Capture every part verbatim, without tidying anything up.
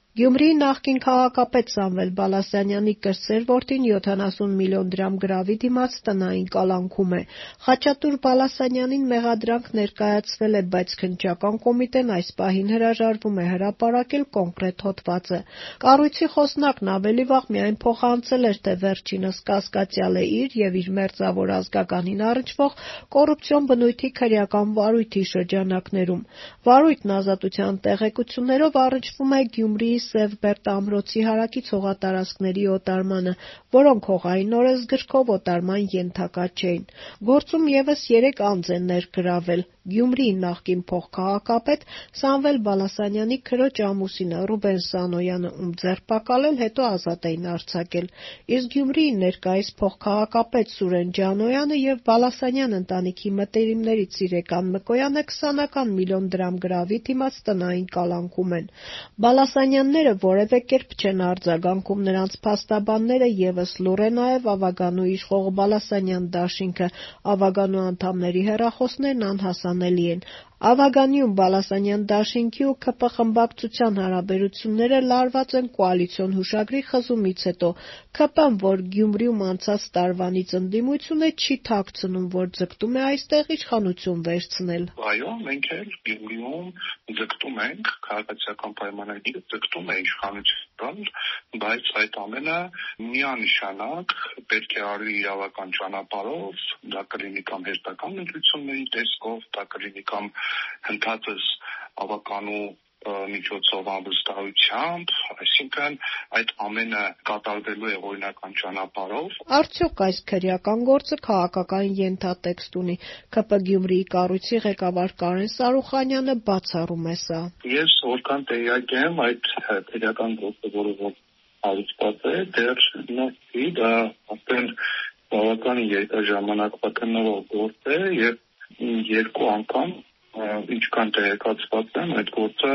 Գյումրիի նախկին քաղաքապետ Սամվել Բալասանյանի կրտսեր որդին յոթանասուն միլիոն դրամ գրավի դիմաց տնային կալանքում է։ Խաչատուր Բալասանյանին մեղադրանք ներկայացվել է, բայց քննչական կոմիտեն այս պահին հրաժարվում է հրապարակել կոնկրետ հոդվածը։ Կառույցի խոսնակն ավելի վաղ միայն փոխանցել էր, թե վերջինս կասկածյալ է իր և իր մերձավոր ազգականին առնչվող կոռուպցիոն բնույթի քրեական վարույթի շրջանակներում։ Վարույթն ազատության տեղեկություններով առնչվում է Գյումրիի Սևբերտ ամրոցի հարակից հողատարածքների օտարմանը, որոնք հողային օրենսգրքով օտարման ենթակա չէին։ Գործում ևս երեք անձ են ներգրավել՝ Գյումրիի նախկին փոխքաղաքապետ Սամվել Բալասանյանի քրոջ ամուսինը Ռուբեն Սանոյանը, ում ձերբակալել, հետո ազատ էին արձակել, իսկ Գյումրիի ներկայիս փոխքաղաքապետ Սուրեն Ջանոյանը և Բալասանյան ընտանիքի մտերիմներից Իրեկան Մկոյանը քսանական միլիոն դրամ գրավի դիմաց տնային կալանքում են։ Բալասանյանները որևէ կերպ չեն արձագանքում, նրանց փաստաբանները ևս լուռ է նաև Ավագանու իշխող Բալասանյան դաշինքը, Ավագանու անդամների հեռախոսներն անհասանելի են։ Ավագանիում Բալասանյան դաշինքի ու ՔՊ խմբակցության հարաբերությունները լարված են կոալիցիոն հուշագրի խզումից հետո։ ՔՊ-ն, որ Գյումրիում անցած տարվանից ընդդիմություն է, չի թաքցնում, որ ձգտում է այստեղ իշխանություն վերցնել։ Այո, մենք էլ Գյումրիում ձգտում ենք, քաղաքացիական պայմանագիրը ձգտում է իշխանություն, բայց այդ ամենը միանշանակ պետք է արվի իրավական ճանապարհով, դա կլինի կամ հերթական ընտրությունների տեսքով, դա կլինի կամ հնդածս ավականու միջոցով անվստահությամբ, այսինքն այդ ամենը կատարվելու է օրինական ճանապարհով։ Արդյոք այս քրեական գործը քաղաքական ենթատեքստ ունի։ ՔՊ Գյումրիի կառույցի ղեկավար Կարեն Սարուխանյանը բացառում է սա։ Ես որքան տեղյակ եմ, այդ քրեական գործը, որը որ հարուցված է, դեռ նորքի, դա արդեն բավական երկար ժամանակվա քննվող գործ է եւ երկու անգամ ինչքան տեղեկացված եմ, այդ գործը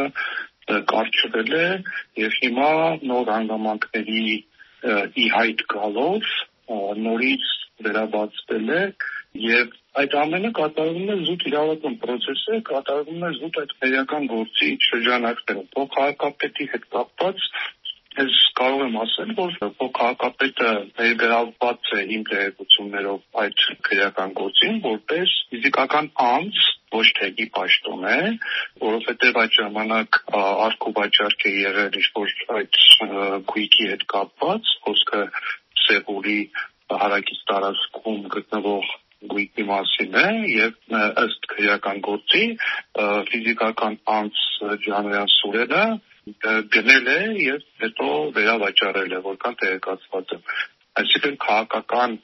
կարճվել է եւ հիմա նոր հանգամանքների ի հայտ գալով նորից վերաբացվել է եւ այդ ամենը կատարվում է զուտ իրավական process է, կատարվում է զուտ այդ քրեական գործի շրջանակներում։ Փոխքաղաքապետի հետ կապված ես կարող եմ ասել, որ փոխքաղաքապետը ներգրավված է իմ տեղեկություններով այդ քրեական գործին, որպես ֆիզիկական անձ, ոչ թե ի պաշտոն է, որովհետև այդ ժամանակ արկուվաճառք է եղել ինչ-որ այդ գույքի հետ կապված, խոսքը Սևորի հարակից տարածքում գտնվող գույքի մասին է եւ ըստ քրեական գործի ֆիզիկական անձ Ջանոյան Սուրենը գնել է եւ հետո վերավաճառել է, որքան տեղեկացված եմ։ Այսինքն քաղաքական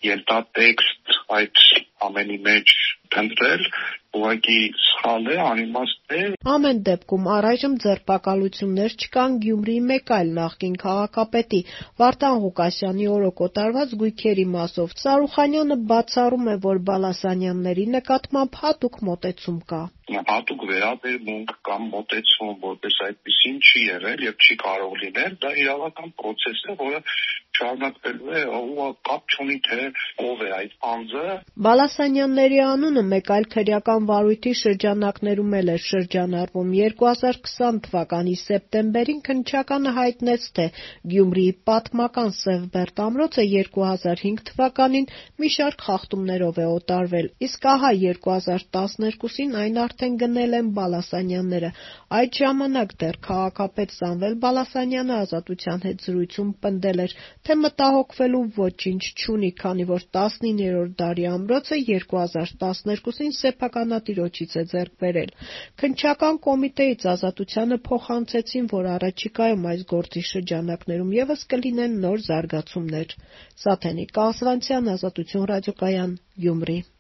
ենթատեքստ այդ ամենի մեջ դնել ուղղակի սխալ է, անիմաստ է։ Ամեն դեպքում առայժմ ձերբակալություններ չկան Գյումրիի մեկ այլ նախկին քաղաքապետի՝ Վարդան Ղուկասյանի օրոք օտարված գույքերի մասով։ Սարուխանյանը բացառում է, որ Բալասանյանների նկատմամբ հատուկ մոտեցում կա։ Հատուկ վերաբերմունք կամ մոտեցում, որպես այդպեսին չի եղել եւ չի կարող լինել, դա իրավական process է, որը շարունակվելու է, ու կապ չունի թե ով է այդ անձը։ Բալասանյանների անունը մեկ այլ քրեական վարույթի շրջանակներում էլ էր շրջանառվում։ երկու հազար քսան թվականի սեպտեմբերին քննչականը հայտնեց, թե Գյումրիի պատմական Սևբերտ ամրոցը երկու հազար հինգ թվականին մի շարք խախտումներով է օտարվել, իսկ ահա երկու հազար տասներկուսին այն արդեն գնել են Բալասանյանները։ Այդ ժամանակ դեռ քաղաքապետ Սամվել Բալասանյանը Ազատության հետ զրույցում պնդել էր, թե մտահոգվելու ոչինչ չունի, քանի որ տասնիններորդ դարի ամրոցը երկու հազար տասներկուսին սեփականատիրոջից է ձեռք բերել։ Քննչական կոմիտեից Ազատությանը փոխանցեցին, որ առաջիկայում այս գործի շրջանակներում ևս կլինեն նոր զարգացումներ։ Սաթենիկ Աղզվանցյան, Ազատություն ռադիոկայան, Գյումրի։